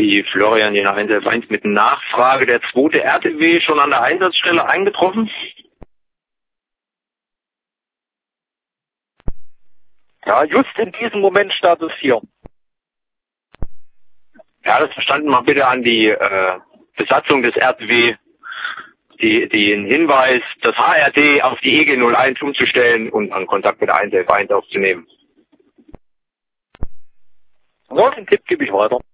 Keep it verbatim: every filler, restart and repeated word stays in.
Die Florian, die eins elf eins mit Nachfrage. Der zweite R T W schon an der Einsatzstelle eingetroffen? Ja, just in diesem Moment Status vier. Ja, das verstanden mal bitte an die äh, Besatzung des R T W, die, den Hinweis, das H R D auf die E G null eins umzustellen und dann Kontakt mit der eins elf eins aufzunehmen. So, den Tipp gebe ich weiter.